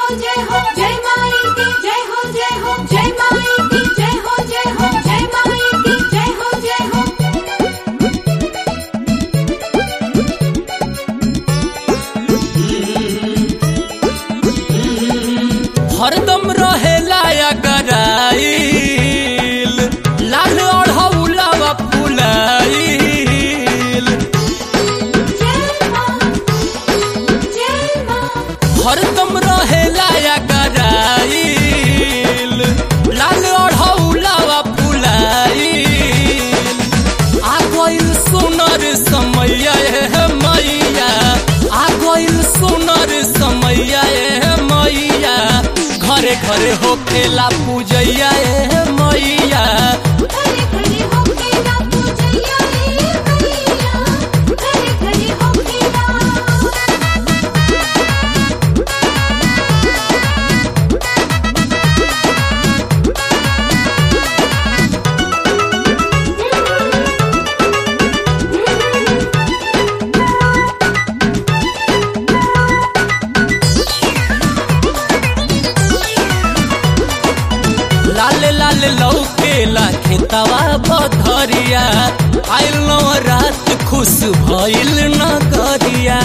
जय हो जय माई की जय हो जय हो जय माई की जय हो जय हो जय माई की जय हो जय हो। हरदम रहेला या गराइल लाल ओढ़ौलावा फुलाइल। हरदम रहेला या गराइल लाल ओढ़ौलावा फुलाइल। आ गइल सुनर समैया हे मैया, आ गइल सुनर समैया हे मैया। घरे घरे होखेला पूजैया ए मैया, घरे घरे होखेला पूजैया ए मैया, घरे घरे होखेला। लाल लाल लौकेला खेतवा बधरिया। आइल रात खुश भइल नगरिया।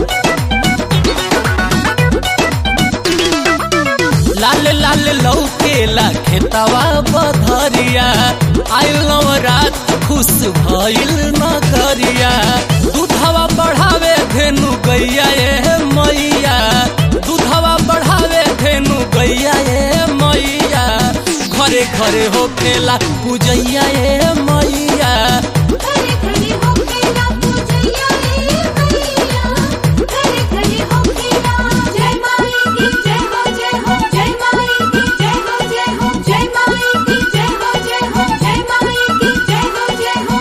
लाल लाल लौकेला खेतवा बधरिया। आइल रात खुश भइल नगरिया। दूधवा बढ़ावे धेनु गैया ए मैया, दूधवा बढ़ावे धेनु गैया ए मैया। घरे घरे होखेला पूजैया ए मैया, घरे घरे होखेला पूजैया ए मैया, घरे घरे होखेला। जय माई की जय हो जय हो जय माई की जय हो जय हो जय माई की जय हो जय हो जय माई की जय हो जय हो।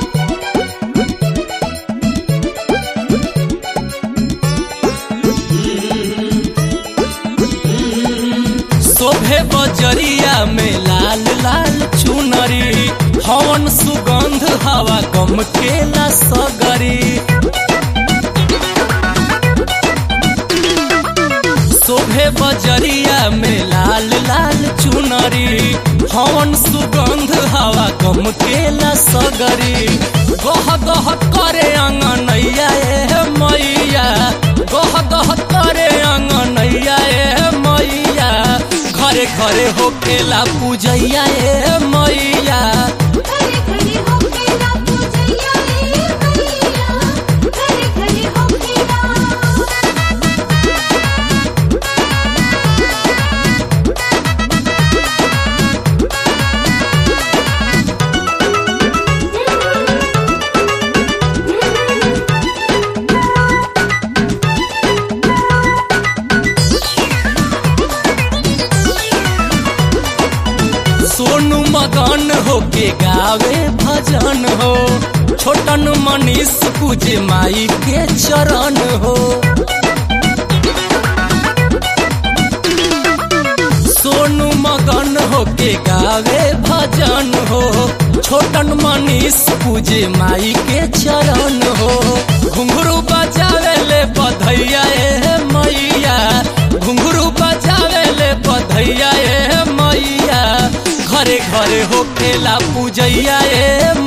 शोभे बजरिया में लाल लाल चुनरी। हवन सुगंध हवा गम केला सगरी। शोभे बजरिया में लाल लाल चुनरी। हवन सुगंध हवा गम केला सगरी। गह गह करे अंगनैया ए मैया, गह गह करे अंगनैया ए मैया। घरे घरे होखेला पूजैया ए मैया, घरे घरे होखेला पूजैया ए मैया, घरे घरे होखेला। सोनू मगन होके गावे भजन हो। छोटन मनीष पूजे माई के चरण हो। सोनू मगन होके गावे भजन हो। छोटन मनीष पूजे माई के चरण हो। घुंघरू बजावे ले बधैया ए मैया, घुंघरू बजावे ले बधैया ए मैया। घरे घरे होखेला पूजैया ए